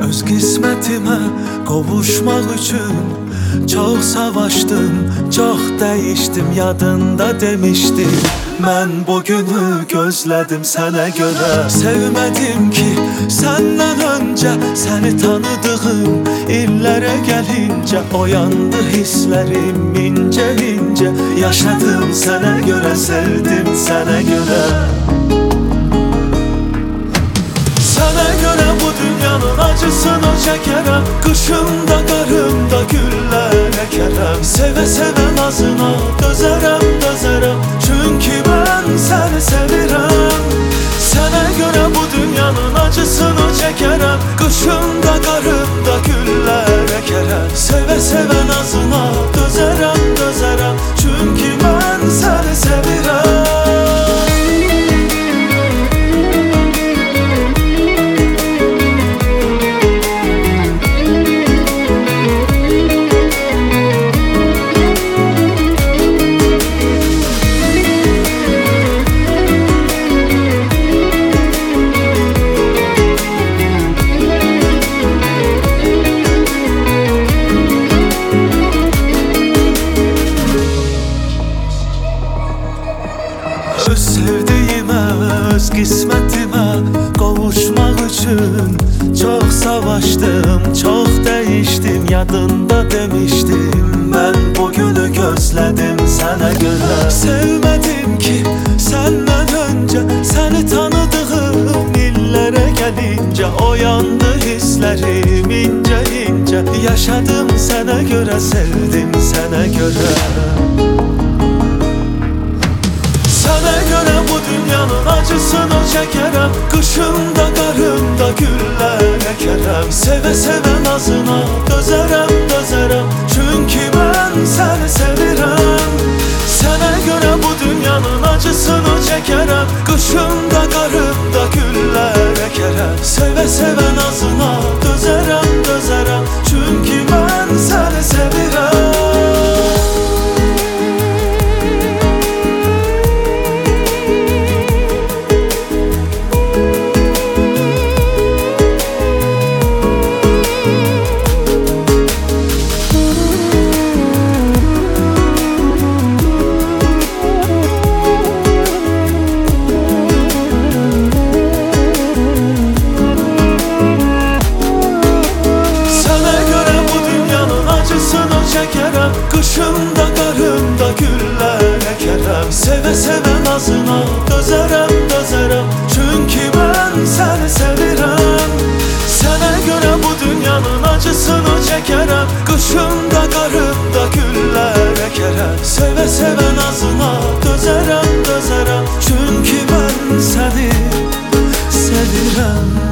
Öz qismətimə qovuşmaq üçün çox savaşdım, çox dəyişdim. Yadında demişdim, mən bu günü gözlədim sənə görə. Sevmədim ki səndən öncə, səni tanıdığım illərə gəlincə oyandı hisslərim incə incə. Yaşadım sənə görə, sevdim sənə görə. Sənə görə bu dünyanın acısını çəkərəm, qışımda, qarımda güllər əkərəm. Sevə sevə nazına dözərəm, dözərəm, çünki mən səni sevirəm. Sənə görə bu dünyanın acısını çəkərəm, qışımda, qarımda güllər əkərəm. Sevə sevə nazına dözərəm, dözərəm, çünki mən səni sevirəm. Öz sevdiyimə, öz qismətimə qovuşmaq üçün çox savaşdım, çox dəyişdim. Yadında demişdim, mən bu günü gözlədim sənə görə. Sevmədim ki səndən öncə, səni tanıdığım illərə gəlincə oyandı hisslərim incə incə. Yaşadım sənə görə, sevdim sənə görə. Sənə görə bu dünyanın acısını çəkərəm, qışımda, qarımda güllər əkərəm. Sevə sevə nazına dözərəm, dözərəm, çünki mən səni sevirəm. Sənə görə bu dünyanın acısını çəkərəm, qışımda, qarımda güllər əkərəm. Sevə sevə nazına dözərəm, dözərəm, çünki mən səni sevirəm. Qışımda, qarımda güllər əkərəm. Sevə sevə nazına dözərəm, dözərəm, çünki mən səni sevirəm. Sənə görə bu dünyanın acısını çəkərəm, qışımda, qarımda güllər əkərəm. Sevə sevə nazına dözərəm, dözərəm, çünki mən səni sevirəm.